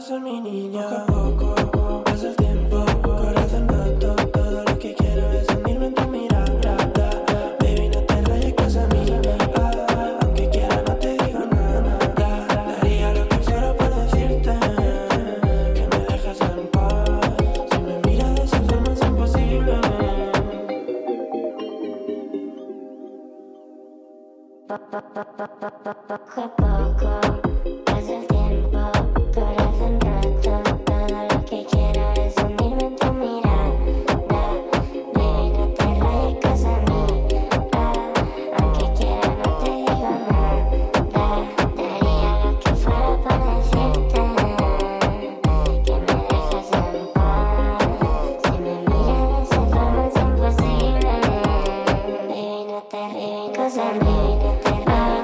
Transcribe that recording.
ser mi niña. Poco a poco pasa el tiempo, corazón roto. Todo lo que quiero es hundirme en tu mirada. Baby, no te rayes, cosa mía. Aunque quiera no te digo nada. Daría lo que fuera por decirte que me dejas en paz. Si me miras de esa forma es imposible. Poco a poco pasa el tiempo, corazón roto. Todo lo que quiero es hundirme en tu mirada. Baby, no te rayes, cosa mía. Aunque quiera no te digo nada. Daría lo que fuera por decirte que me dejas en paz. Si me miras de esa forma es imposible. Baby, no te rayes, cosa mía.